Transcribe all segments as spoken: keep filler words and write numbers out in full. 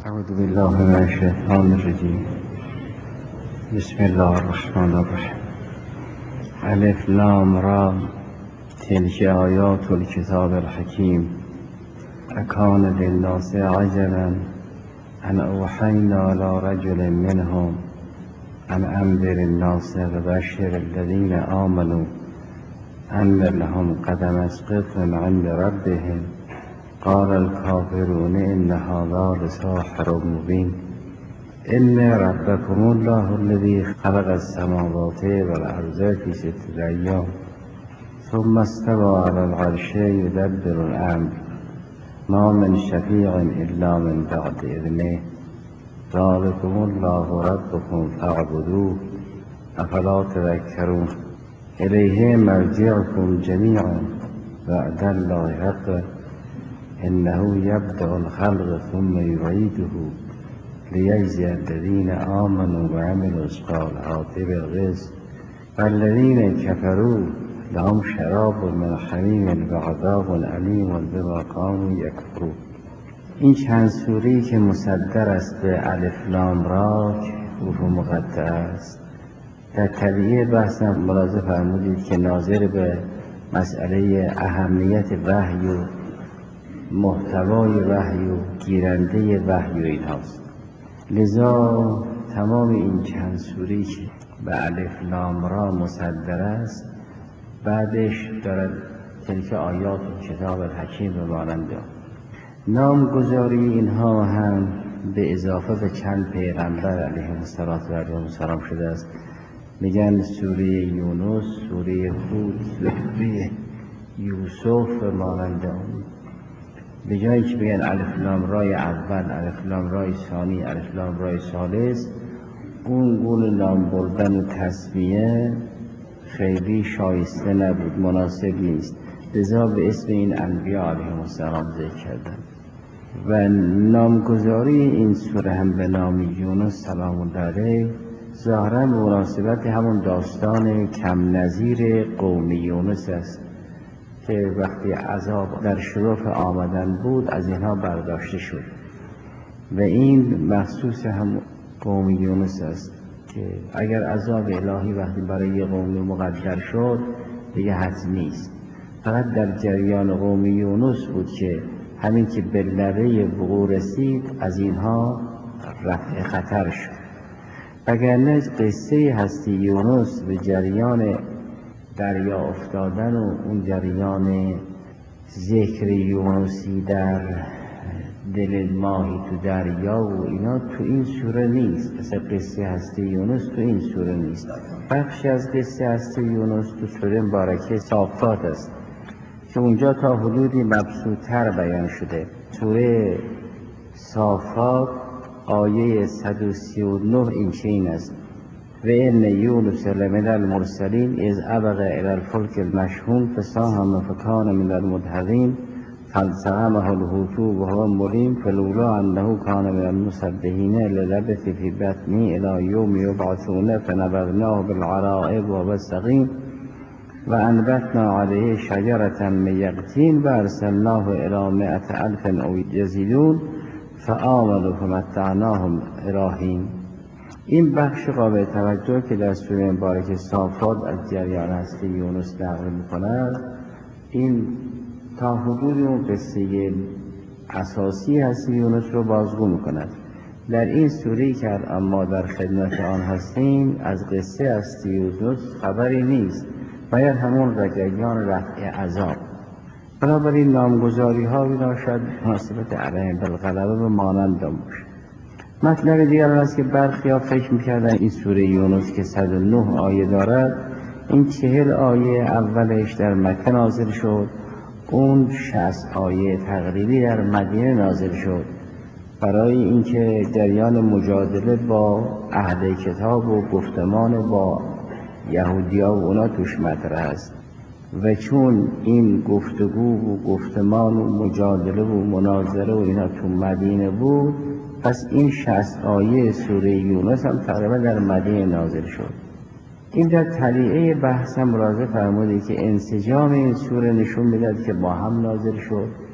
اعوذ بالله من الشیطان الرجیم. بسم الله الرحمن الرحیم. الف لام را تلک آیات الکتاب الحکیم. اکان للناس عجبا ان اوحینا الی رجل منهم ان انذر الناس وبشر الذین آمنوا ان لهم قدم صدق عند ربهم قال الكافرون ان هذا لساحر مبین. ان ربکم الله الذی خلق السماوات والارض فی ستة ایام ثم استوى على العرش یدبر الامر ما من شفیع الا من بعد اذنه ذلکم الله ربکم فاعبدوه افلا تذکرون. الیه مرجعکم جمیعا وعد الله حق انه یبدأ الخلق ثم یعیده لیجزی الذین آمنوا وعملوا الصالحات بالقسط والذین کفروا لهم شراب من حمیم وعذاب علیم بما كانوا یکفرون. این چند سوره‌ای که مصدر است به الف لام را حروف مقطعه است، در طبیعه بحثم ملاحظه فرمودید که ناظر به مسئله اهمیت وحی و محتوای وحی و گیرنده وحی و این هاست. لذا تمام این چند سوری که به الف لام را مصدر است بعدش دارد تلک آیات کتاب الحکیم به مانند نامگذاری اینها هم به اضافه به چند پیغمبر علیهم السلام شده است. میگن سوره یونس، سوره هود، سوره یوسف به مانند اون. به جایی که بگن الف لام رای اول، الف لام رای ثانی، الف لام رای ثالث، اون گونه نام بردن و تسمیه خیلی شایسته نبود، مناسب نیست. لذا به اسم این انبیا علیهم السلام ذکر کردن و نامگذاری این سوره هم به نام یونس سلام الله علیه ظاهرا مناسبت همون داستان کم نظیر قوم یونس است که وقتی عذاب در شرف آمدن بود از اینها برداشته شد و این مخصوص هم قوم یونس است که اگر عذاب الهی وقتی برای قوم مقدر شد دیگه حتمی است. فقط در جریان قوم یونس بود که همین که به لبه وقوع رسید از اینها رفع خطر شد. وگرنه قصه هستی یونس به جریان دریا افتادن و اون جریان ذکر یونسی در دل ماهی تو دریا و اینا تو این سوره نیست. مثل قصه هستی یونس تو این سوره نیست. بخشی از قصه هستی یونس تو سوره مبارکه صافات است که اونجا تا حدودی مبسوط‌تر بیان شده. سوره صافات آیه صد و سی و نه این چنین است: و ان یونس لمن المرسلین اذ ابق الی الفلک المشحون فساهم فکان من المدحضین فالتقمه الحوت وهو ملیم فلولا انه کان من المسبحین للبث فی بطنه الی یوم یبعثون فنبذناه بالعراء وهو سقیم و انبتنا علیه شجرة من یقطین و ارسلناه الی مئة الف او یزیدون فآمنوا فمتعناهم الی حین. این بخش قابل توجه که در سوره مبارکه صافات از جریان هستی یونس نقل می‌کند، این تا حدود اون قصه اساسی هستی یونس رو بازگو می‌کند. در این سوره‌ای که الان ما در خدمت آن هستیم از قصه هستی یونس خبری نیست، باید همون جریان رفع عذاب. بنابراین نامگذاری ها اینا شاید مناسبت علیهم بالغلبه و مانند باشه. مطلب دیگر است که برخی ها فکر میکردن این سوره یونس که صد و نه آیه دارد، این چهل آیه اولش در مکه نازل شد، اون شصت آیه تقریبی در مدینه نازل شد برای اینکه جریان مجادله با اهل کتاب و گفتمان با یهودیا و اونا توش مطرح است و چون این گفتگو و گفتمان و مجادله و مناظره و اینا تو مدینه بود، پس این شصت آیه سوره یونس هم تقریبا در مدینه نازل شد. این در طلیعه بحث هم ملاحظه فرمودید که انسجام این سوره نشون میداد که با هم نازل شد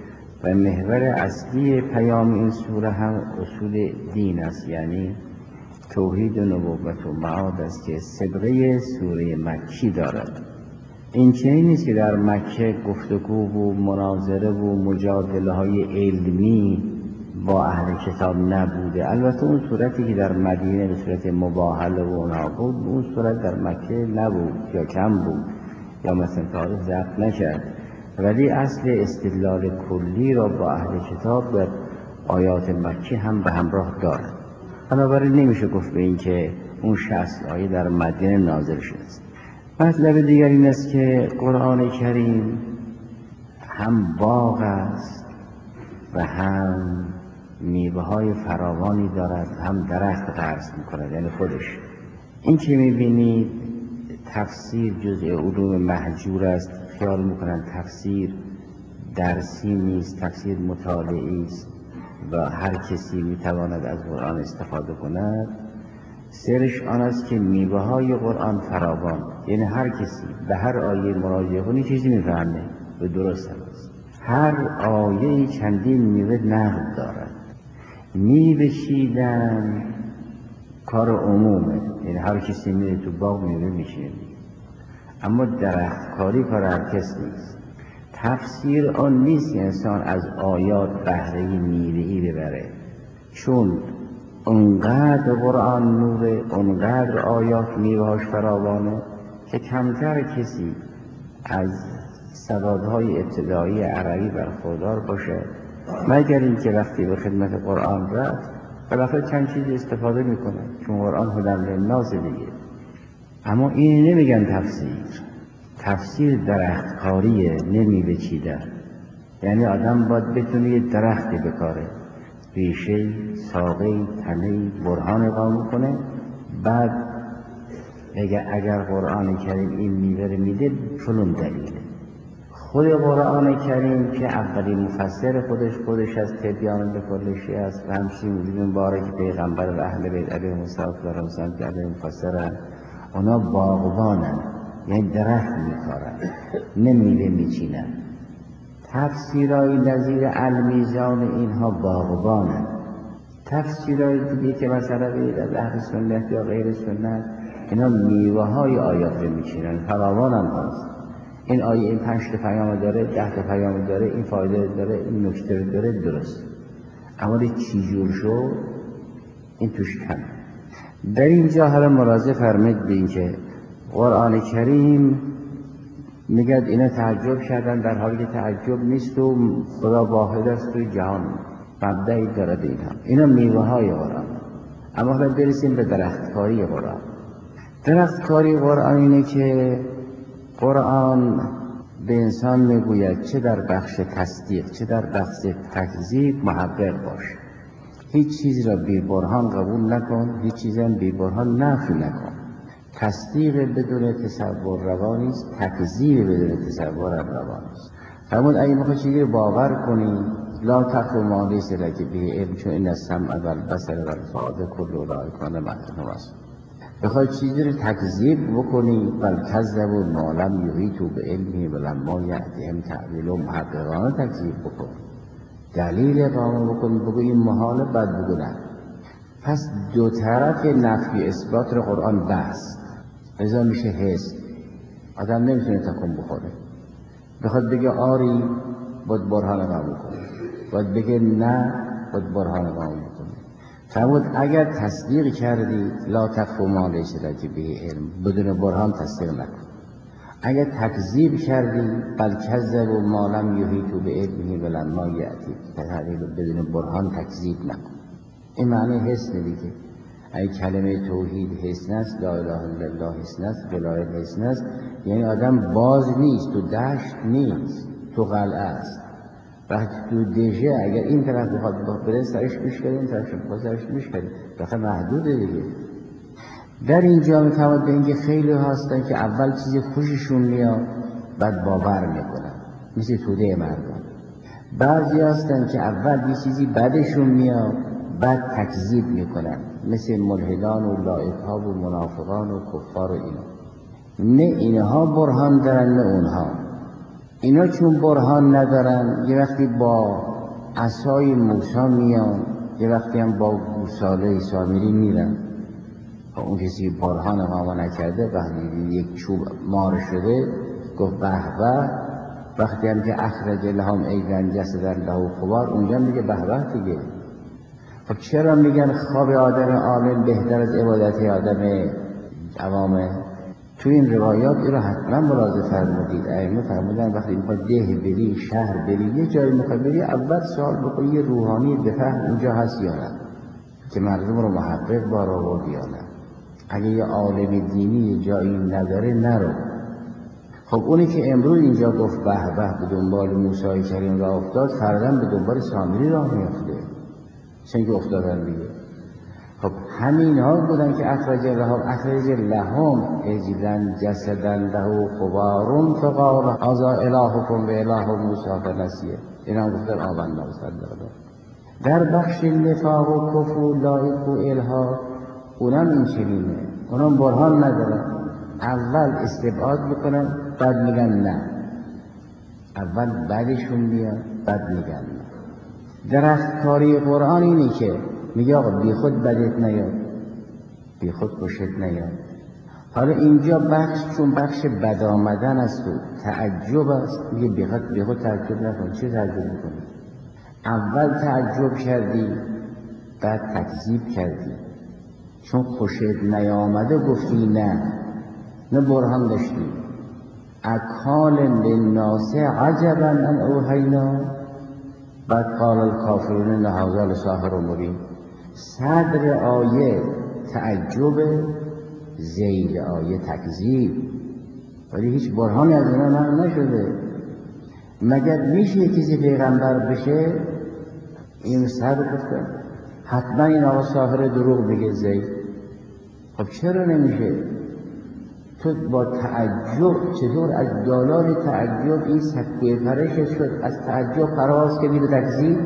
و محور اصلی پیام این سوره هم اصول دین است، یعنی توحید و نبوت و معاد است که سابقه سوره مکی دارد. این چنین نیست که در مکه گفتگو و مناظره و مجادله های علمی با اهل کتاب نبوده. البته اون صورتی که در مدینه به صورت مباهله و اونها بود، اون صورت در مکه نبود یا کم بود یا مثلا تاریخ ضبط نشد، ولی اصل استدلال کلی را با اهل کتاب در آیات مکی هم به همراه دارد. بنابراین نمیشه گفت به این که اون شصت آیه در مدینه نازل شده است. مطلب دیگر این است که قرآن کریم هم باغ است و هم میوه های فراوانی دارد، هم درخت غرس میکند، یعنی خودش. این که میبینید تفسیر جزء علوم مهجور است، خیال میکنند تفسیر درسی نیست، تفسیر مطالعی است و هر کسی میتواند از قرآن استفاده کند. سرش آن است که میوه های قرآن فراوان، یعنی هر کسی به هر آیه مراجعه کنی چیزی میفهمه، به درست است. هر آیه چندین میوه نقد دارد. میوه چیدن کار عمومه، یعنی هر کسی میره تو باغ میوه میچینه، اما درخت کاری کار هر کس نیست. تفسیر آن نیست که انسان از آیات بهره میوه‌ای ببره، چون انقدر قرآن نوره، انقدر آیات میوه‌هاش فراوانه که کمتر کسی از سوادهای ابتدایی عربی برخوردار باشه، مگر اینکه وقتی به خدمت قرآن رفت بالاخره چند چیز استفاده میکنه، چون قرآن هدی للناس دیگه. اما این نمیگن تفسیر. تفسیر درخت کاریه، نمیوه چیدن. یعنی آدم باید بتونه یه درختی بکاره، ریشه، ساقه، تنه، برهان اقامه کنه. بعد اگر, اگر قرآن کریم این میوه رو میده فلان دلیله. خود قرآن کریم که اولین مفسر خودش خودش از تبیان به کل شیء است و همچنین وجود مبارک پیغمبر و اهل بیت علیهم السلام که علیهم مفسرن، اونا باغبانن، یعنی درخت میکارن، نه میوه میچینن. تفسیرهای نظیر المیزان اینها باغبانن. تفسیرهای دیگه که مثلا بید از اهل سنت یا غیر سنت، اینا میوه های آیات رو میچینن، فراوان هم هست. این آیه این پنج تا پیام داره، ده تا پیام داره، این فایده داره، این نکته داره، درست. اما این چی جور شد، این توش کم. در اینجا حالا ملاحظه فرمایید به این که قرآن کریم میگه اینا تعجب کردن، در حالی که تعجب نیست و خدا واحد است توی جهان، مبدعی دارد اینها. اینا میوه های قرآن. اما حالا برسیم به درختکاری قرآن. درختکاری قرآن اینه که قرآن به انسان میگوید چه در بخش تصدیق چه در بخش تکذیب محقق باش. هیچ چیزی را بی برهان قبول نکن، هیچ چیزی را بی برهان نفی نکن. تصدیق بدون تصور روا نیست، تکذیب بدون تصور روا نیست. همون اگه میخوای چیزی رو باور کنی، لا تقف ما لیس لک به علم، چون این السمع و البصر و الفؤاد کل اولئک کان مسئولا مسئولا. بخوای چیزی رو تکذیب بکنی، بل کذبوا ما لم یحیطوا بعلمه ولما یأتیهم تأویله، محققانه تکذیب بکن، دلیل اقامه بکن، بگو این محاله، بعد بگو نه. پس دو طرف نفی اثبات رو قرآن بست، لذا میشه حس. آدم نمیتونه تکون بخوره، بخواد بگه آری باید برهان اقامه کنه، باید بگه نه باید برهان اقامه کنه. فرمود اگر تصدیق کردی لا تقف ما لیس لک به علم، بدون برهان تصدیق نکن. اگر تکذیب کردی بل کذبوا ما لم یحیطوا بعلمه ولما یأتی، بدون برهان تکذیب نکن. این معنی حس نمیگه. ای کلمه توحید حس نست، لا اله الا الله حس نست، ولایت حس نست، یعنی آدم باز نیست، تو دشت نیست، تو قلعه است. وقتی تو دژه اگر این طرف بخواد بره سرش میشکنه، این طرف بخواد سرش میشکنه، بخواه محدوده دیگه. در اینجا میتواند به اینکه خیلی هستن که اول چیزی خوششون میاد بعد باور میکنن، مثل توده مردم. بعضی هستن که اول یه چیزی بدشون میاد بعد تکذیب میکنن، مثل ملحدان و لایقها و منافقان و کفار و اینا. نه اینها برهان دارن نه اونها. اینا چون برهان ندارن، یه وقتی با عصای موسی میان، یه وقتی هم با گوساله سامری میرن. اون کسی برهان اقامه نکرده وقتی یک چوب مار شده گفت به به. وقتی هم که اخرج لهم ایدن جسدا له خوار، اونجا میگه به به دیگه. خب چرا میگن خواب آدم عالم بهتر از عبادت آدم عوامه؟ تو این روایات این رو حتما ملاحظه فرمودید. ائمه فرمودن وقتی میخوای ده بری، شهر بری، یه جایی میخوای بری، اول سوال بکنی یه روحانی بفهم اونجا هست یا نه، که مردم رو محقق بار آورد یا نه. اگه یه عالم دینی یه جایی نداره نرو. خب اونی که امروز اینجا گفت به به به دنبال موسی کریم راه افتاد، فردا به دنبال سامری راه میفته. چون که افتادن دیگه. خب همین ها بودن که اخرج لهم اخرج لهم اجلن جسدا له خوار فقال هذا الهکم و اله موسی فنسیه. این هم گفتن آمنا صدقنا. در بخش نفاق و کفر و لایق و الها اونم این چنینه، اونم برهان ندارن. اول استبعاد میکنن بعد میگن نه، اول بعدشون میاد بعد میگن نه. درختکاری قرآن اینه که میگه آقا بی خود بدت نیاد، بی خود خوشت نیاد. حالا اینجا بخش چون بخش بد آمدن است و تعجب است، میگه بی خود بی خود تعجب نکن. چه تعجب میکنی؟ اول تعجب کردی بعد تکذیب کردی. چون خوشت نیامده گفتی نه، نه برهان داشتی. اکان للناس عجبا ان اوحینا، بعد قال الکافرون ان هذا لساحر مبین. صدر آیه تعجب، ذیل آیه تکذیب، ولی هیچ برهانی از اینا نقل نشده. مگر میشه کسی پیغمبر بشه؟ این صدر گفته حتما این آقا ساحر دروغ بگه ذیل. خب چرا نمیشه؟ تو با تعجب چطور از دالان تعجب این سکوی پرشت شد، از تعجب پرواز کردی به تکذیب؟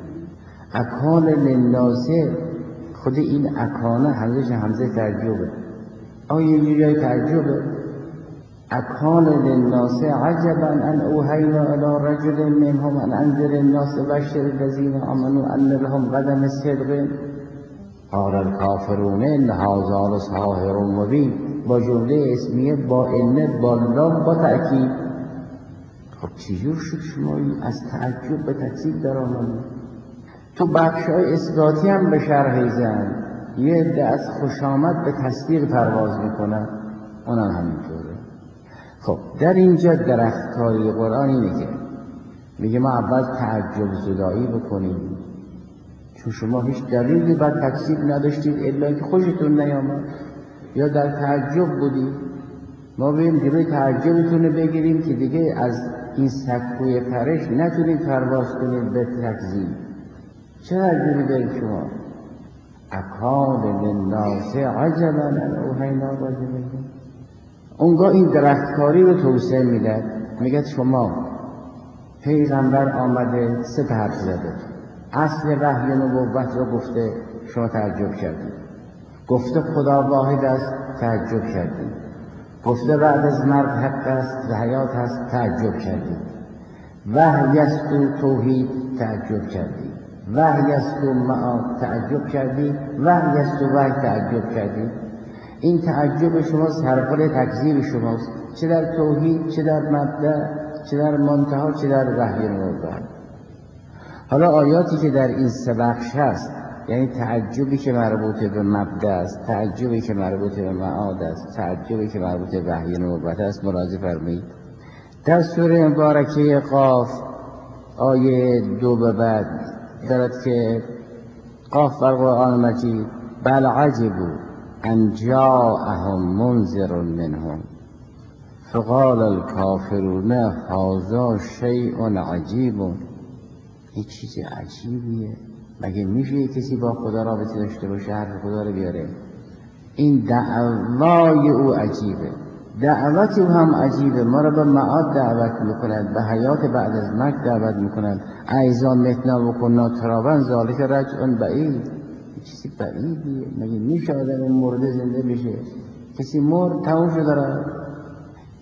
اکان للناس، خود این اکانه همزش همزه تعجبه. آیا یه جای تعجبه؟ اکان للناس عجبا ان اوحینا الی رجل منهم ان انذر الناس بشر الذین آمنوا ان لهم قدم صدق قال الکافرون ان هذا لساحر مبین. با جمله اسمیه با انه با لام با تأکید. خب چجور شد شما از تعجب به تکذیب در آمدید؟ تو بخشای اثباتی هم به شرح زن، یه عده از خوش آمد به تصدیق پرواز میکنن، اونم همینطوره. خب در اینجا درختکاری قرآن اینه که میگه ما اول تعجب زدایی بکنیم، چون شما هیچ دلیلی بر تکذیب نداشتید الا که خوشتون نیامد یا در تعجب بودی. ما بیم جلوی تعجبتون بگیریم که دیگه از این سکوی پرش نتونید پرواز کنید به تکذیب. چه تعجبی دارید شما؟ اکان للناس عجبا ان اوحینا رجل. اونگاه این درختکاری رو توسعه میدن، میگه شما پیغمبر آمده سه تا حرف زده. اصل وحی نبوت رو گفته، شما تعجب کردید. گفته خدا واحد است، تعجب کردید. گفته بعد از مرگ حق است و حیات است، تعجب کردید. وحی است و توحید، تعجب کردید. وحی است و معاد، تعجب کردید. وحی است و وحی، تعجب کردید. این تعجب شما سرپل تکذیب شماست، چه در توحید، چه در مبدأ، چه در منتها، چه در وحی نبوت. حالا آیاتی که در این سه بخش هست، یعنی تعجبی که مربوط به مبدأ است، تعجبی که مربوط به معاد است، تعجبی که مربوط به وحی نبوت است، ملاحظه فرمایید. در سوره مبارکه قاف آیه دو به بعد دارد که قاف در قرآن مجید بل عجبوا ان جاءهم منذر منهم فقال الکافرون هذا شیء عجیب. این چیز عجیبیه، مگه میشه کسی با خدا رابطه داشته باشه حرف خدا رو بیاره؟ این دعوای او عجیبه، دعوت او هم عجیبه. ما رو به معاد دعوت میکنند، به حیات بعد از مرگ دعوت میکنند. ایزا متنا و کنا ترابا ذالک رجع بعید. چیزی بعیدیه، مگه میشه آدم مرده زنده بشه؟ کسی مرد تموم شده داره.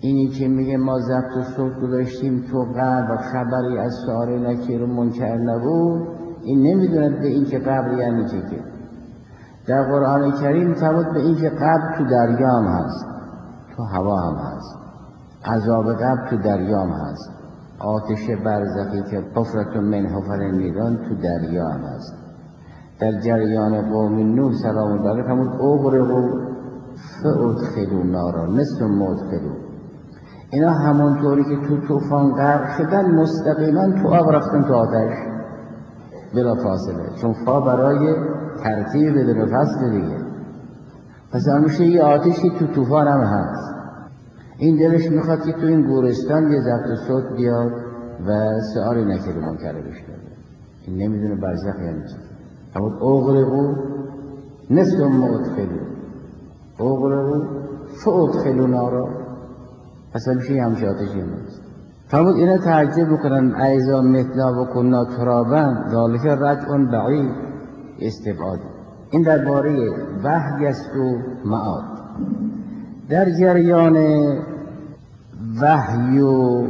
اینی که میگه ما ضبط و صوت گذاشتیم تو قبر و خبری از سوال نکیر و منکر نبود، این نمیدوند به این که قبر یعنی چه. که در قرآن کریم تبود به این که قبر تو دریا هم هست، تو هوا هم هست، عذاب قبر تو دریا هم هست، آتش برزخی که حفرت من حفر نیران تو دریا هم هست. در جریان قوم نوح سلام الله علیه فرمود اغرقوا فادخلوا نارا مثل مدخلوا. اینا همونطوری که تو طوفان غرق شدن مستقیما تو آب رفتن تو آتش بلا فاصله، چون فا برای ترتیب بدون فصل دیگه. پس همیشه یه آتشی تو طوفان هم هست. این دلش میخواد که تو این گورستان یه ضبط صوت بیاد و سؤالی نکرده منکر بشه. این نمیدونه برزخ یعنی چی. اما اغرقوا مثل مدخلوا، اغرقوا فادخلوا نارا. پس همیشه همشه آتشی هست. فرمود اینا تعجب بکنن ایذا متنا و کنا ترابا ذالک رجع بعید استبعاد. این درباره وحی است و معاد. در جریان وحی و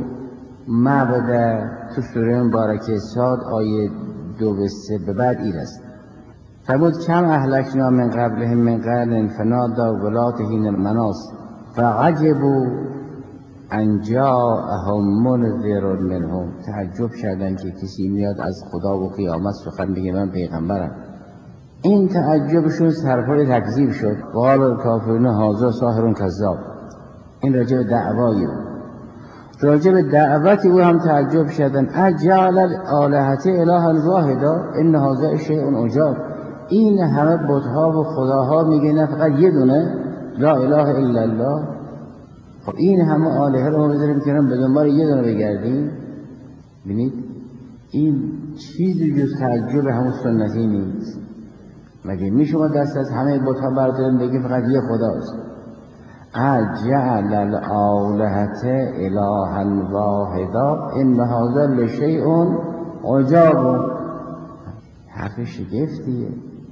معبد تو سوره مبارکه صاد آیه دو و سه به بعد این است. فرمود کم اهلکنا من قبلهم من قرن فنادوا ولاتهین المناص فعجبوا ان جاءهم منذر منهم. تعجب کردن که کسی میاد از خدا و قیامت سخن بگه من پیغمبرم. این تعجبشون سرپای تکذیب شد. قال الکافرون هذا ساحر کذاب. این راجع به دعوایی بود. راجع به دعوتی او هم تعجب شدن. اجعل الالهه الها واحدا ان هذا شیء عجاب. این همه بت‌ها و خداها میگه نه فقط یه دونه لا اله الا الله. خب این همه آلهه رو ما بذاریم کنار به دنبال یه دونه بگردیم. ببینید این چیزی جز تعجب همون سنتی نیست. مگه می شما دست از همه بت‌ها برداریم بگیم فقط یه خداست؟ اجعل الالهه الها واحدا ان هذا لشیء عجاب. حرف شگفتیه.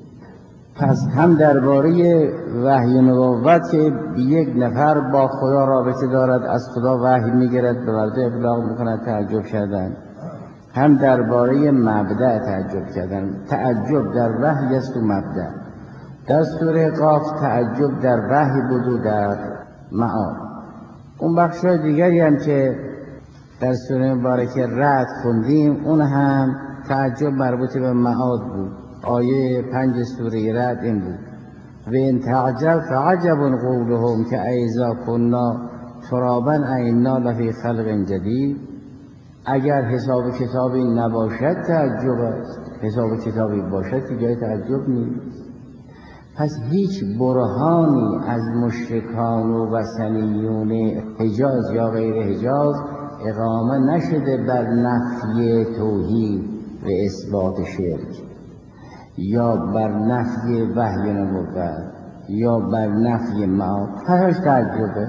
پس هم درباره وحی و نبوت که یک نفر با خدا رابطه دارد از خدا وحی میگیرد به مرده ابلاغ میکند تعجب کردن، هم درباره مبدأ تعجب کردن. تعجب در وحی است و مبدأ. در سوره قاف تعجب در وحی بود و در معاد. اون بخش دیگری هم که در سوره مبارکه رعد خوندیم اون هم تعجب مربوط به معاد بود. آیه پنج سوره رعد این بود و ان تعجب فعجب قولهم که ایذا کنا ترابا اینا لفی خلق جدید. اگر حساب کتابی نباشد تعجب است، حساب کتابی باشد که جای تعجب نیست. پس هیچ برهانی از مشرکان و وثنیون حجاز یا غیر حجاز اقامه نشده بر نفی توحید و اثبات شرک، یا بر نفی وحی نبوت، یا بر نفی معاد. همش تعجبه.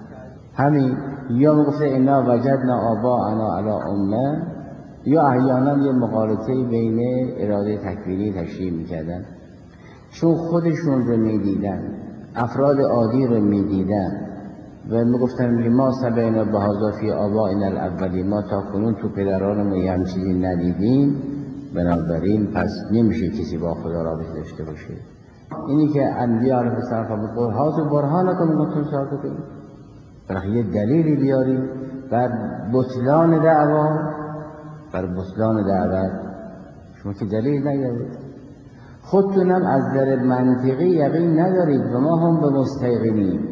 همین یا میگفته اینا وجدنا آباءنا علی امه، یا احیانا یه مقالطه بین اراده تکوینی تشریح میکردن، چون خودشون رو میدیدن، افراد عادی رو میدیدن و میگفتن میگه ما سبعنا بهذا فی آبائنا الاولین، ما تا کنون تو پدرانمون یه هم چیزی ندیدیم، بنابراین پس نمیشه کسی با خدا رابطه داشته باشه. اینی که انبیاء علیهم السلام فرمود قل هاتوا برهانکم ان کنتم صادقین. برای یه دلیلی بیاری بر بطلان دعوا، بر بطلان دعوت. شما که دلیل نیارید، خودتونم از نظر منطقی یقین ندارید و ما هم به مستیقنیم.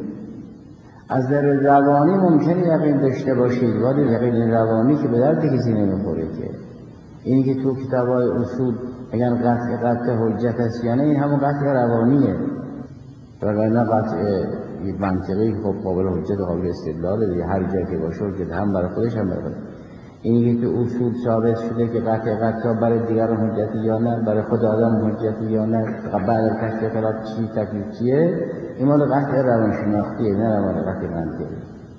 از نظر روانی ممکنه یقین داشته باشید ولی یقین روانی که به درد کسی نمیخوره. که اینی که تو کتابای اصول اگر قطع قطع حجت است یا نه، این همون قطع روانیه. وگرنه قطع منطقی خب قابل حجت و قابل استدلاله دیگه، هر جایی که باشه حجت هم برای خودش هم برای خودش. اینی که تو اصول ثابت شده که قطع قطع برای دیگران حجتی یا نه، برای خود آدم حجتی یا نه، بعد از کشف خلاف چی تکلیف چیه، این مال قطع روانشناختیه نه مال قطع منطقی.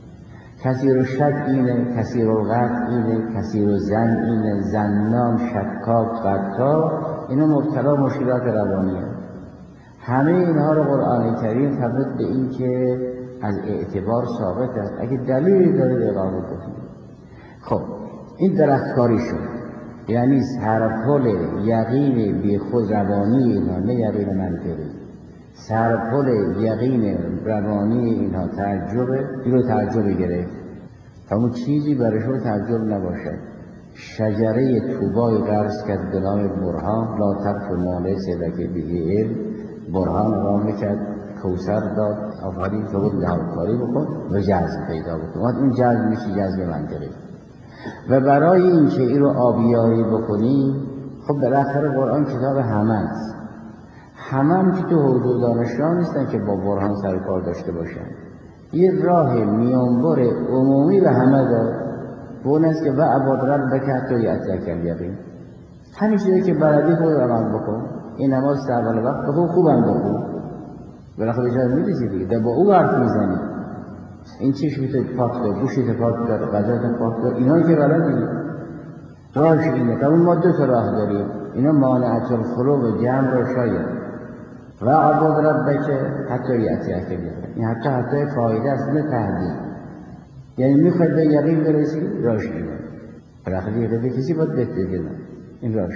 کسی رو شک اینه، کسی رو قطع اینه، کسی رو زن اینه، زنان، شکاک، قطع، اینا مبتلا مشکلات روانیه. همه اینها رو قرآن کریم فرمود به این که از اعتبار ثابت است. اگه دلیلی داره اقامه بکنید. خب این درختکاری شد، یعنی سرپل یقین بی خود روانی اینها، نه یقین منطقی، سرپل یقین روانی اینها تعجبه، اینو تعجب گرفت. همون چیزی برایشون تعجب نباشد. شجره طوبای غرس کرد به نام برهان، لا تقف مانع سلک به علم، برهان اقام میکرد، کوثر داد، آفرین تو بود لحاظکاری بکن و جذب پیدا بکن. وقت این جذب میشه جذب منطقی. و برای این که این رو آبیاری بکنیم، خب بالاخره قرآن کتاب همه است. همه هم که تو حدود دانشجویان نیستن که با برهان سر کار داشته باشن. یه راه میانبر عمومی به همه داد، و اون است که و عباد ربک حتی یأتیک الیقین. همین چیزی که بلدی خود عمل بکن، این نماز در اول وقت بخون، خوبم بخون، بالاخره به جای میرسی دیگه. در با او حرف میزنی، این چشمت پاک دار، گوشت پاک دار، غذات پاک دار، اینا که بلدی راهش اینه. تا اون ما دو تا راه داریم، اینا مانعت الخلوق جمع را شاید و عباد ربک حتی یأتیک الیقین. این حتی حتی فایده است، نه تهدید. یعنی میخواید به یقین برسی، راهش اینه. بالاخره یقین کسی باید بهت این راهش.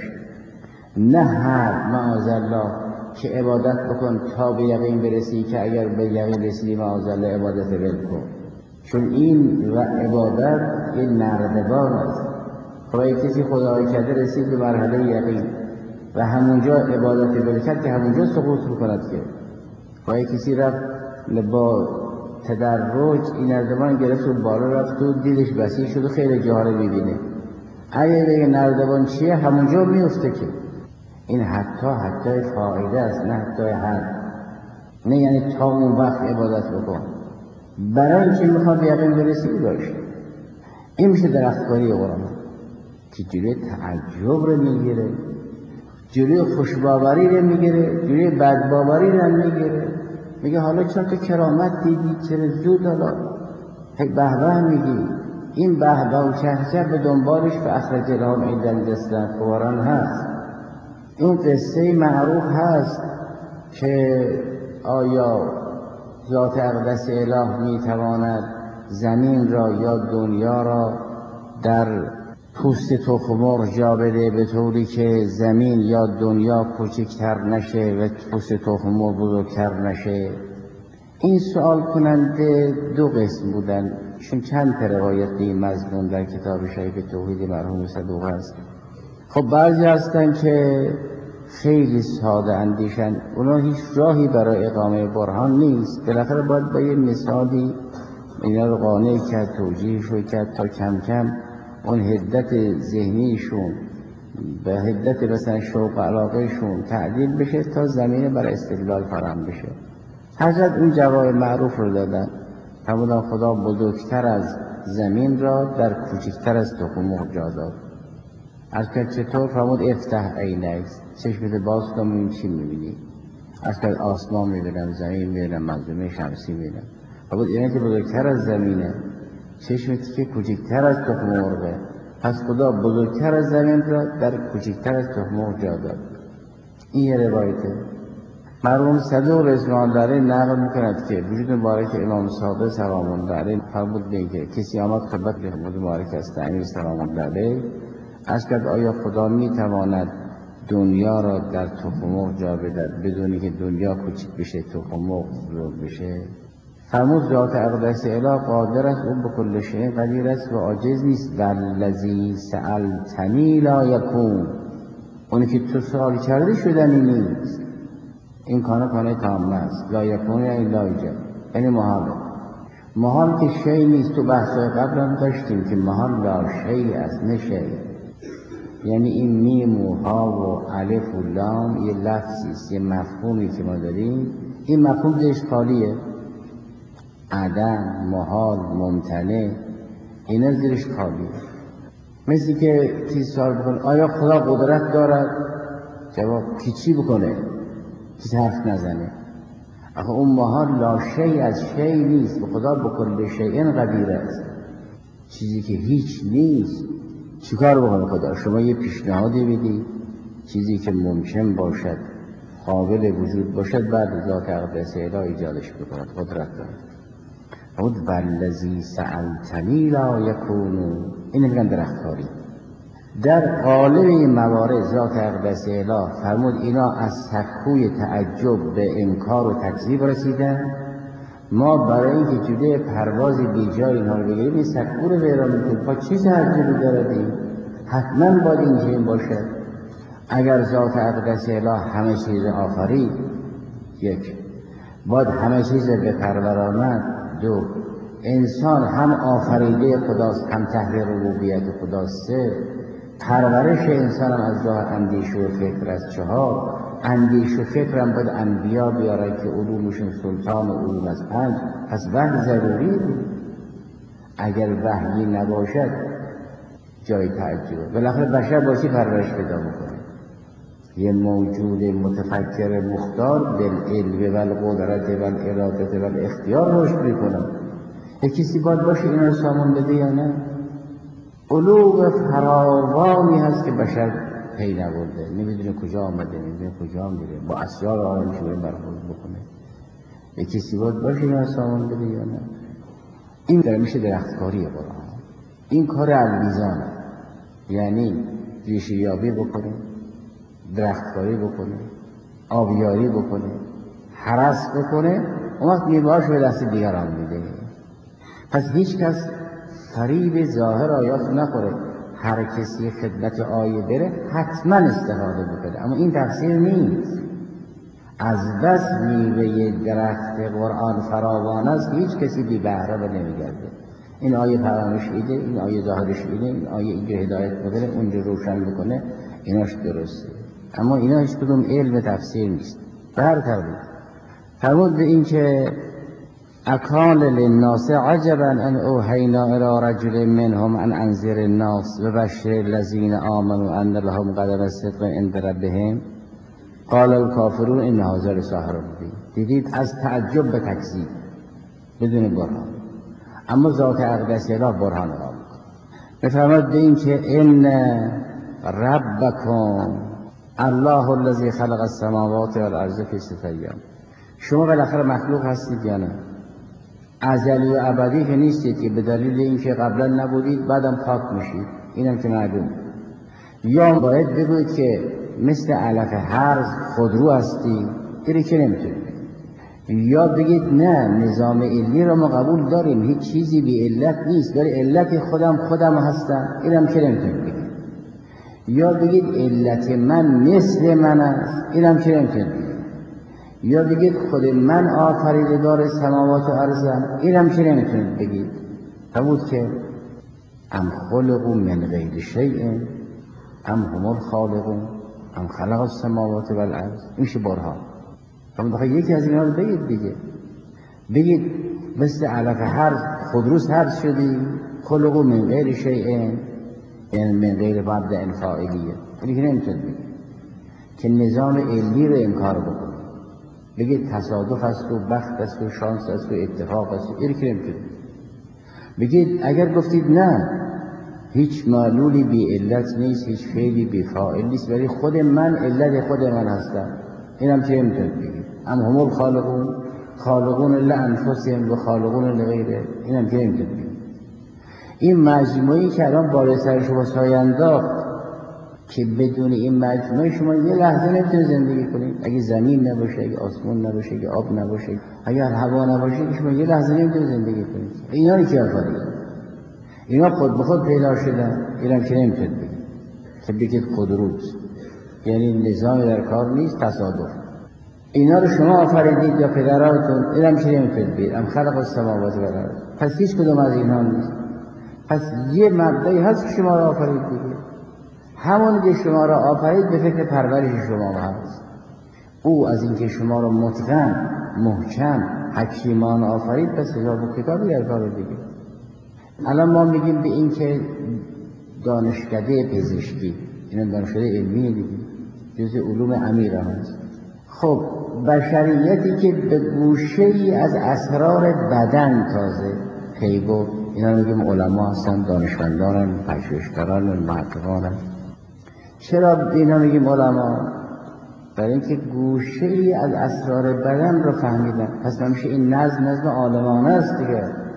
نه هر معاذالله که عبادت بکن تا به یقین برسی، که اگر به یقین رسیدی معاذالله عبادت ول کن، چون این و عبادت یه نردبان است. خدای کسی خدای کرده رسید به مرحله یقین و همونجا عبادت ول کرد که همونجا سقوط میکند. که خدای کسی رفت با تدرج این نردبان گرفت و بالا رفت و دیدش وسیع شد و خیلی جاها رو میبینه. اگه بگه نردبان چیه همونجا میفته. که این حتی حتی فایده است، نه حتی حد. نه یعنی تا اون وقت عبادت بکن، برای اینکه میخواد به یقین برسی باشه. این میشه درختکاری قرآن که جلوی تعجب رو میگیره، جلوی خوشباوری رو میگیره، جلوی بدباوری رو میگیره. میگه حالا چون تو کرامت دیدی چرا زود حالا هی بهبه میگی؟ این بهبه و چهچه به دنبالش به اخرج لهم عند دستن قرآن هست. این قصه معروف هست که آیا ذات اقدس اله میتواند زمین را یا دنیا را در پوست تخم مرغ جا بده به طوری که زمین یا دنیا کوچکتر نشه و پوست تخم مرغ بزرگتر نشه؟ این سوال کننده دو قسم بودن، چون چند تا روایت به این مضمون در کتاب شریف توحید مرحوم صدوق هست. خب بعضی هستن که خیلی ساده اندیشن، اونا هیچ راهی برای اقامه برهان نیست، بالاخره باید با یه مثالی اینا رو قانع کرد، توجیهشو کرد تا کم کم اون حدت ذهنیشون به حدت مثلا شوق علاقهشون تعدیل بشه تا زمینه برای استدلال فراهم بشه. حضرت این جواب معروف رو دادن، فرمودن خدا بزرگتر از زمین را در کوچکتر از تخم مرغ جا داد. از که چطور؟ فرمود افتح عینک، چشمت باز کن این چی میبینی؟ از که آسمان میبینم، زمین میبینم، منظومه شمسی میبینم. فرمود اینه که بزرگتر از زمینه، چشمتی که کوچکتر از تخم مرغه، پس خدا بزرگتر از زمین را در کوچکتر از تخم مرغ جا داد. این یه روایته. مرحوم صدوق رضوان الله علیه نقل میکند که وجود مبارک امام صادق سلام الله علیه فرمود به اینکه کسی آمد خدمت وجود مبارک است امیر سلام الله علیه، از که آیا خدا میتواند دنیا را در تخم مرغ جا بدهد بدون که دنیا کوچک بشه تخم مرغ بزرگ بشه؟ فرمود ذات اقدس اله قادر است، او به کل شیء قدیر است و عاجز نیست. والذی سألتنی لا یکون، اونی که تو سوال کردی شدنی نیست. این کانه کانه تامه است. لا یکون یعنی لا ایجاد، یعنی محال. محال که شیء نیست. تو بحثای قبل هم داشتیم که محال لا شیء است، نه شیء. یعنی این میم و ها و الف و لام یه لفظی است، یه مفهومی که ما داریم، این مفهوم دیش خالیه. عدم، محال، ممتنع، اینا زیرش خالیه. مثل که چیز سوال بکن آیا خدا قدرت دارد؟ جواب کی چی بکنه؟ کسی حرف نزنه. آخه اون محال لا شیء از شیء نیست، و خدا بکل شیء قدیر است. چیزی که هیچ نیست چیکار بکنه خدا؟ شما یه پیشنهادی بدی، چیزی که ممکن باشد، قابل وجود باشد، بعد ذات اقدس اله ایجادش بکند، قدرت دارد. بود والذی سألتنی لا یکونو. این میگن درختکاری. در قالب این موارد ذات اقدس اله فرمود اینا از سکوی تعجب به انکار و تکذیب رسیدن. ما برای اینکه جلوی پرواز بیجای اینها رو بگیریم این سکو رو بیرون میکنیم. با چه تعجبی دارد؟ حتما باید اینجوری باشد. اگر ذات اقدس اله همه چیز آفرید، یک، باید همه چیز بپروراند، دو، انسان هم آفریده خداست هم تحت ربوبیت خداست، سه، پرورش انسان هم از راه اندیشه و فکر از، چهار، اندیشه و فکر هم باید انبیا بیارن که علومشون سلطان علوم از، پنج، پس وحی ضروری. اگر وحی نباشد جای تعجبه. بالاخره بشر با چی پرورش پیدا میکنه؟ یه موجود متفکر مختار بالعلم و القدرت و الاراده و الاختیار رشد میکنه. یک کسی باید باشه اینا رو سامان بده یا نه؟ علوم فراوانی هست که بشر پی نبرده، نمیدونه کجا آمده، نمیدونه کجا میره، با اسرار عالم شروع برخورد بکنه. یک کسی باید باشه اینا رو سامان بده یا نه؟ این در میشه درختکاری قرآن. این کار الویزانه، یعنی ریشه‌یابی بکنه، درختکاری بکنه، آبیاری بکنه، هرس بکنه، اون وقت میوه‌اش به دست دیگران میده. پس هیچ کس فریب ظاهر آیات نخوره. هر کسی خدمت آیه بره حتما استفاده بکنه، اما این تفسیر نیست. از بس میوه درخت قرآن فراوان است که هیچ کسی بی بهره به نمیگرده. این آیه پیامش ایده، این آیه ظاهرش ایده، این آیه اینجا هدایت بکنه، اونجا روشن بکنه، ایناش درسته. اما اینا هیچ کدوم علم تفسیر نیست. برتر فرمود به این که اکان للناس عجبا ان اوحینا الی رجل منهم ان انذر الناس و بشر الذین آمنوا ان لهم قدم صدق عند ربهم قال الکافرون ان هذا لساحر مبین. دیدید از تعجب به تکذیب بدون برهان، اما ذات اقدس اله برهان را میکنه. بفرماد به این که ان ربکم الله الذی خلق السماوات والارض فی سته ایام. شما بالاخره مخلوق هستید یا نه؟ ازلی و ابدی که نیستید که به دلیل اینکه قبلا نبودید بعدم پاک میشید، اینم که معلوم. یا باید بگویید که مثل علف هرز خودرو هستی، اینی که نمیتونید. یا بگید نه نظام علی را ما قبول داریم، هیچ چیزی بی علت نیست، ولی علت خودم خودم هستم، اینم که نمیتونید بگید. یا بگید علت من مثل من است، اینم که نمیتونید بگید. یا بگید خود من آفریدگار سماوات و ارضم، اینم که نمیتونید بگید. فرمود که ام خلقوا من غیر شیء ام هم الخالقون ام خلق السماوات والارض. این میشه برهان. فرمود بخواه یکی از اینا رو بگید دیگه. بگید مثل علف هرز خودروس هرز شدی، خلقوا من غیر شیء، یعنی من غیر مبدأ فاعلیه. اینی که نمیتونید بگید که نظام علی رو انکار بکنید. بگید تصادف است و بخت است و شانس است و اتفاق است، اینی که نمیتونید. بگید اگر گفتید نه هیچ معلولی بی علت نیست، هیچ فعلی بی فاعل نیست، ولی خود من علت خود من هستم، اینم که نمیتونید بگید. ام هم الخالقون خالقون لانفسهم و خالقون لغیره، اینم که نمیتونید بگید. این مجموعی که الان بالای سر شما سایه انداخت که بدون این مجموعه شما یه لحظه نمیتونید زندگی کنید. اگه زمین نباشه، اگه آسمان نباشه، اگه آب نباشه، اگر هوا نباشه، که شما یه لحظه نمیتونید زندگی کنید. اینا رو کی آفرید؟ اینا خود به خود پیدا شدن، اینم که نمیتونید بگید. که بگید خودروز، یعنی نظام در کار نیست، تصادف. اینا رو شما آفریدید یا پدراتون، اینم که نمیتونید بگید. ام خلق السماوات والارض. پس هیچ کدوم از اینها نیست. پس یه مبدأی هست که شما رو آفرید دیگه. همون که شما را آفرید به فکر پرورش شما هست. او از اینکه شما را متقن، محکم، حکیمان آفرید، پس حساب و کتابی در کار دیگه. الان ما میگیم به این که دانشکده پزشکی، این دانشکده علمی دیگه، جز علوم عمیقه هست. خب بشریتی که به گوشه ای از اسرار بدن تازه پی برد، اینا میگیم علما هستن، دانشمندان، پژوهشگران، محققان. چرا اینا میگیم علما؟ برای اینکه گوشه ای از اسرار بدن رو فهمیدن. پس نمیشه این نظم نظم عالمانه است دیگه.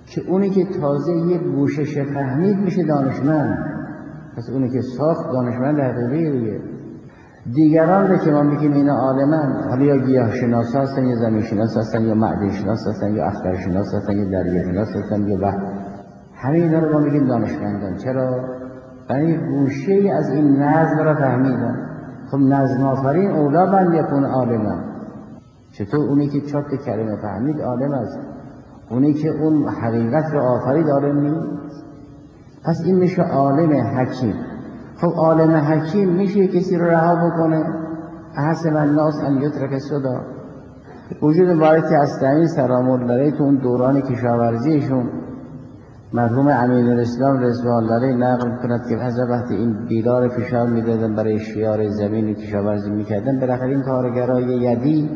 که اونی که تازه یه گوشش فهمید میشه دانشمند. پس اونی که ساخت دانشمند حقیقیه دیگه. دیگران رو که ما میگیم اینا عالمن، حالا یا گیاه شناس هستن یا زمین شناس هستن یا معدن شناس هستن یا اختر شناس هستن یا دریا شناس هستن یا بحر، همه اینا رو ما میگیم دانشمندان. چرا؟ برای گوشه ای از این نظم را فهمیدن. خب نظم آفرین اولا بند یکون عالمن. چطور اونی که چهار تا کلمه فهمید عالم است؟ اونی که اون حقیقت را آفرید عالم نیست؟ پس این میشه عالم حکیم. خب عالم حکیم میشه کسی رو رها بکنه؟ احسب الناس ان یترک سدی. وجود مبارک اسدمی سلام الله علیه تو اون دوران کشاورزیشون مرحوم امین‌الاسلام رضوان الله علیه نقل کند که از وقتی این بیدار فشار میدادن برای شیار زمین کشاورزی میکردن، بالاخره این کارگرای یدی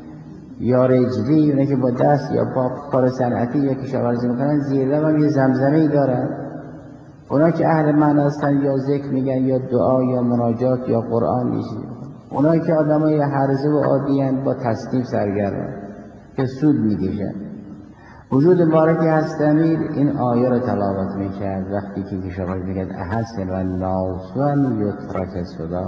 یا رجلی، اونه که با دست یا با کار صنعتی یا کشاورزی میکنن، زیر لب هم یه زمزمه‌ای دارن. اونا که اهل معنی هستن یا ذکر میگن یا دعا یا مناجات یا قرآن میشن. اونا که آدمای هرزه و عادیان با تصنیف سرگرمن که سود میکشن. وجود مبارکی هست امیر این آیه را تلاوت میکرد وقتی که کشاورزی میکرد احسب الناس ان یترک سدی.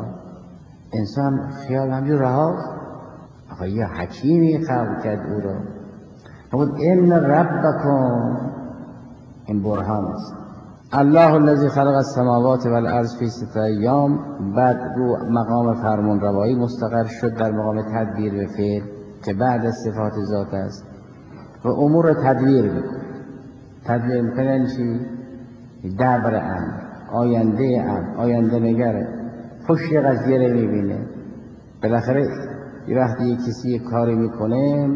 انسان خیال همجور رهاست. آقا یه حکیمی خلق کرد او را. بود ان ربکم، این برهان است. الله الذی خلق السماوات والارض فی سته ایام. بعد رو مقام فرمان روایی مستقر شد در مقام تدبیر و فعل که بعد از صفات ذات است و امور تدبیر بکن. تدبیر میکنن چی؟ دبر امر، آینده امر، آینده نگره، پشت قضیه رو میبینه. بالاخره یه وقتی یک کسی یک کاری میکنه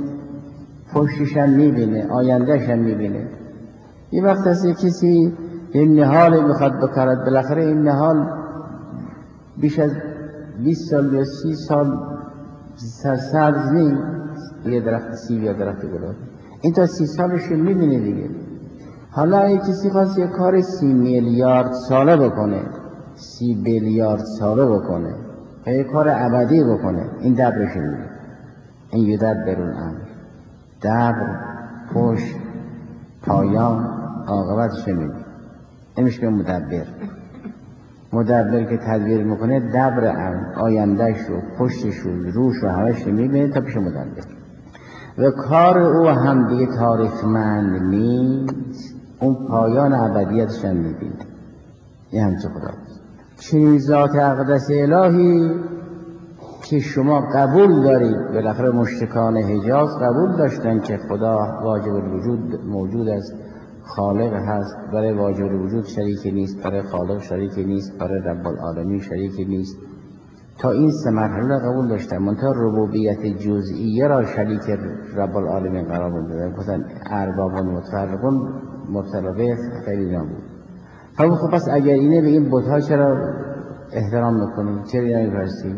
پشتش هم میبینه، آیندهش هم میبینه. یه وقت هست یک کسی این نهال میخواد بکارد، بالاخره این نهال بیش از بیست سال یا سی سال سرسبز نیست. یه درخت سیب یا درخت گلاب این تا سی سالش میبینه دیگه. حالا یک کسی خواست یه کار سی میلیارد ساله بکنه، سی بیلیارد ساله بکنه و یه کار ابدی بکنه، این دبرش میبینه. این یدبر الامر، دبر، پشت، پایان، عاقبتش میبینه. این میشه مدبر. مدبر که تدبیر میکنه دبر امر، آیندهش و پشتش و روش و همش میبینه تا پیش مدبر. و کار او هم دیگه تاریخمند نیست، اون پایان ابدیتش هم میبینه. این همچه خداست. چنین ذات اقدس الهی که شما قبول دارید، بالاخره مشرکان حجاز قبول داشتن که خدا واجب الوجود موجود است، خالق هست، برای واجب الوجود شریکی نیست، برای خالق شریکی نیست، برای رب العالمین شریکی نیست. تا این سه مرحله قبول داشتن، منتها ربوبیت جزئیه را شریک رب العالمین قرار دادن. گفتن اربابون متفرقون مختلفه خیلی نبود. خب خب پس اگر اینه به این بت‌ها چرا احترام میکنیم؟ چرا نمی‌پرسیم؟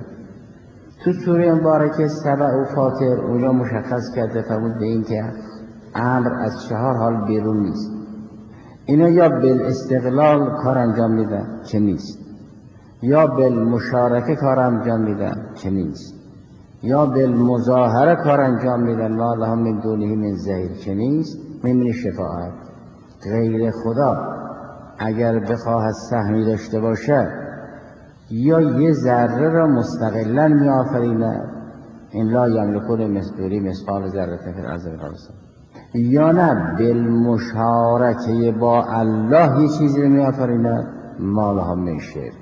تو سوره مبارکه سبع و فاطر اونجا مشخص کرده فرمود به این که امر از چهار حال بیرون نیست. اینا یا بالاستقلال کار انجام میدن که نیست، یا بالمشارکه کار انجام میدن که نیست، یا بالمظاهره کار انجام میدن ما لهم من دونه من ظهیر که نیست. میمونه شفاعت. غیر خدا اگر بخواهد سهمی داشته باشه یا یه ذره را مستقلا می آفریند، این لا یملکون مثقالی مثقال ذره فی الارض ولا یا نه بالمشارکه با الله یه چیزی رو می آفریند، ما لهم من شرک.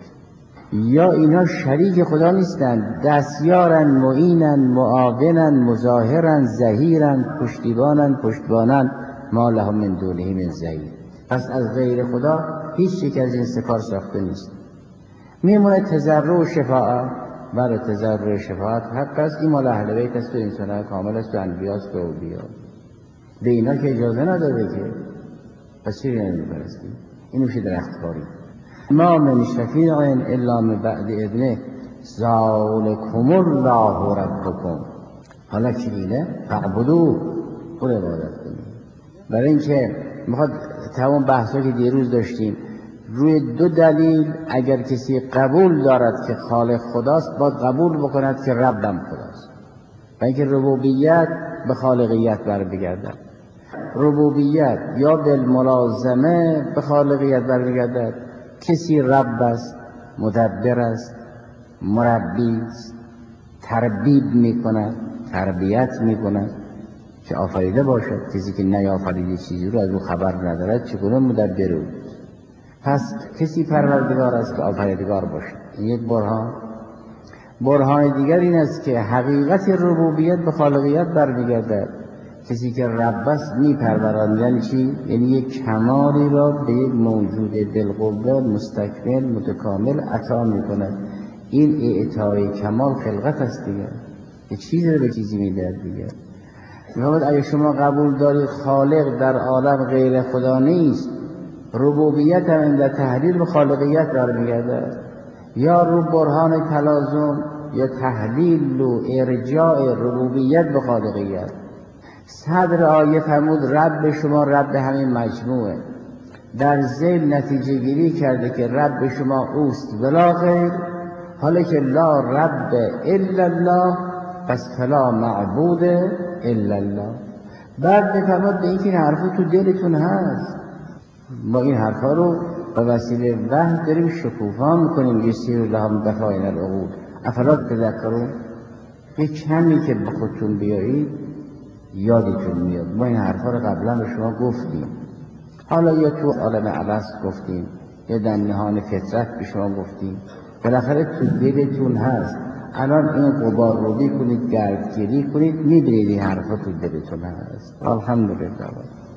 یا اینا شریک خدا نیستند، دستیارن، معینن، معاونن، مظاهرن، ظهیرن، پشتیبانن، پشتبانن، ما لهم من دونه من ظهیر. پس از غیر خدا هیچ یک از این سه کار ساخته نیست. میمونه تضرع و شفاعت. بله تضرع و شفاعت حق است، این مال اهل بیت است و انسان کامل است و انبیاء است و اولیاء. به اینا که اجازه نداده که، پس چی نمی‌پرستی؟ این میشه درختکاری. ما من شفیع الا من بعد اذنه ذالکم الله ربکم. حالا چی اینه؟ فعبدوه، خود عبادت کنید. برای اینکه میخواد تمام بحثا که دیروز داشتیم روی دو دلیل اگر کسی قبول دارد که خالق خداست باید قبول بکند که ربم خداست، و اینکه ربوبیت به خالقیت بر بگردد. ربوبیت یا بالملازمه به خالقیت برمیگردد. کسی رب است، مدبر است، مربی است، تربیب میکند، تربیت میکند، که آفریده باشد. کسی که نیافریده چیزی رو از او خبر ندارد چگونه مدبر او؟ پس کسی پروردگار است که آفریدگار باشد. این یک برهان. برهان دیگر این است که حقیقت ربوبیت به خالقیت برمیگردد. کسی که رب است میپروراند. یعنی چی؟ یعنی یک کمالی را به یک موجود بالقوه مستکمل متکامل عطا میکند. این اعطای کمال خلقت است دیگه، یه چیزی رو به چیزی میدهد دیگه. می‌فرماید اگه شما قبول دارید خالق در عالم غیر خدا نیست، ربوبیت هم در تحلیل به خالقیت برمیگردد. یا رو برهان تلازم یا تحلیل و ارجاع ربوبیت به خالقیت. صدر آیه فرمود رب شما رب همین مجموعه. در ذیل نتیجه گیری کرده که رب شما اوست ولا غیر. حالا که لا رب الا الله، پس فلا معبود الا الله. بعد میفرماد به این که این حرفا تو دلتون هست. ما این حرفا رو به وسیله وحی داریم شکوفا میکنیم. یسیر لهم بفاین العقول افلا تذکرون. یک کمی که به خودتون بیایید یادتون میاد. ما این حرفا رو قبلا به شما گفتیم، حالا یا تو عالم الست گفتیم یا در نهان فطرت به شما گفتیم. بالاخره تو دلتون هست. الان این غبار رو بی کنید، گردگیری کنید، میبینید این حرفا تو دلتون هست. الحمدلله.